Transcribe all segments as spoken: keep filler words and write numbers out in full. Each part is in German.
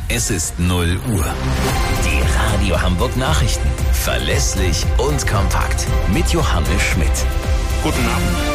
Es ist null Uhr. Die Radio Hamburg Nachrichten. Verlässlich und kompakt. Mit Johannes Schmidt. Guten Abend.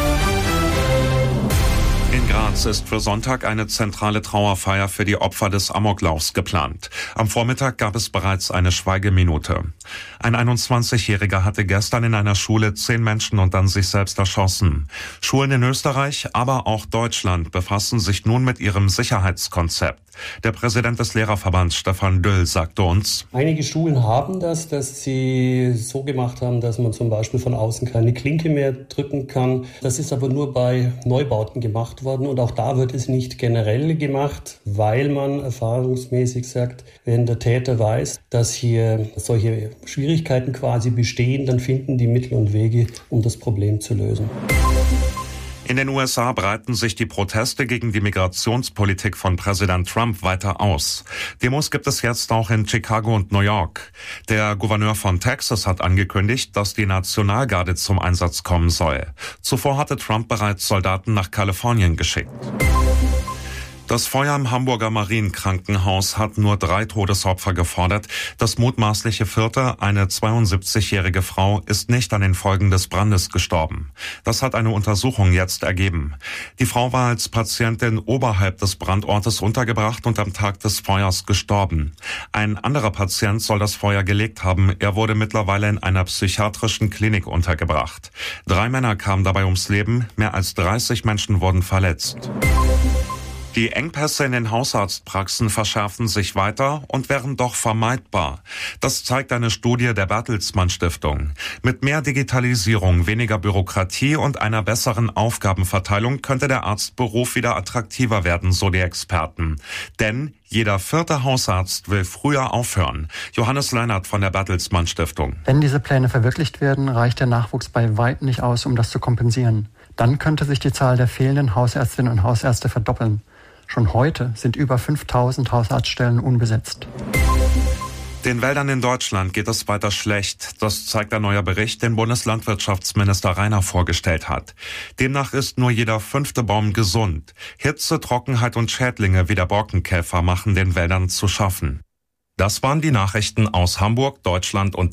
In Graz ist für Sonntag eine zentrale Trauerfeier für die Opfer des Amoklaufs geplant. Am Vormittag gab es bereits eine Schweigeminute. Ein einundzwanzigjähriger hatte gestern in einer Schule zehn Menschen und dann sich selbst erschossen. Schulen in Österreich, aber auch Deutschland befassen sich nun mit ihrem Sicherheitskonzept. Der Präsident des Lehrerverbands, Stefan Düll, sagte uns: Einige Schulen haben das, dass sie so gemacht haben, dass man zum Beispiel von außen keine Klinke mehr drücken kann. Das ist aber nur bei Neubauten gemacht worden und auch da wird es nicht generell gemacht, weil man erfahrungsmäßig sagt, wenn der Täter weiß, dass hier solche Schwierigkeiten quasi bestehen, dann finden die Mittel und Wege, um das Problem zu lösen. In den U S A breiten sich die Proteste gegen die Migrationspolitik von Präsident Trump weiter aus. Demos gibt es jetzt auch in Chicago und New York. Der Gouverneur von Texas hat angekündigt, dass die Nationalgarde zum Einsatz kommen soll. Zuvor hatte Trump bereits Soldaten nach Kalifornien geschickt. Das Feuer im Hamburger Marienkrankenhaus hat nur drei Todesopfer gefordert. Das mutmaßliche vierte, eine zweiundsiebzigjährige Frau, ist nicht an den Folgen des Brandes gestorben. Das hat eine Untersuchung jetzt ergeben. Die Frau war als Patientin oberhalb des Brandortes untergebracht und am Tag des Feuers gestorben. Ein anderer Patient soll das Feuer gelegt haben. Er wurde mittlerweile in einer psychiatrischen Klinik untergebracht. Drei Männer kamen dabei ums Leben. Mehr als dreißig Menschen wurden verletzt. Die Engpässe in den Hausarztpraxen verschärfen sich weiter und wären doch vermeidbar. Das zeigt eine Studie der Bertelsmann Stiftung. Mit mehr Digitalisierung, weniger Bürokratie und einer besseren Aufgabenverteilung könnte der Arztberuf wieder attraktiver werden, so die Experten. Denn jeder vierte Hausarzt will früher aufhören. Johannes Leinert von der Bertelsmann Stiftung. Wenn diese Pläne verwirklicht werden, reicht der Nachwuchs bei weitem nicht aus, um das zu kompensieren. Dann könnte sich die Zahl der fehlenden Hausärztinnen und Hausärzte verdoppeln. Schon heute sind über fünftausend Hausarztstellen unbesetzt. Den Wäldern in Deutschland geht es weiter schlecht. Das zeigt ein neuer Bericht, den Bundeslandwirtschaftsminister Rainer vorgestellt hat. Demnach ist nur jeder fünfte Baum gesund. Hitze, Trockenheit und Schädlinge wie der Borkenkäfer machen den Wäldern zu schaffen. Das waren die Nachrichten aus Hamburg, Deutschland und